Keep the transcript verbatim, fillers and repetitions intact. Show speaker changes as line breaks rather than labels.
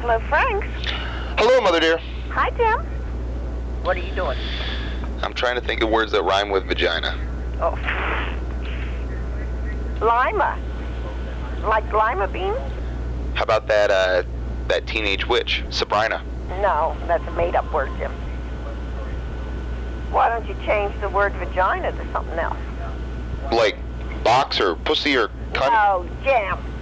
Hello, Frank.
Hello, Mother dear.
Hi, Tim. What are you doing?
I'm trying to think of words that rhyme with vagina.
Oh. Lima. Like lima beans?
How about that, uh, that teenage witch, Sabrina?
No, that's a made-up word, Jim. Why don't you change the word vagina to something else?
Like box or pussy or cunt?
No, Jim.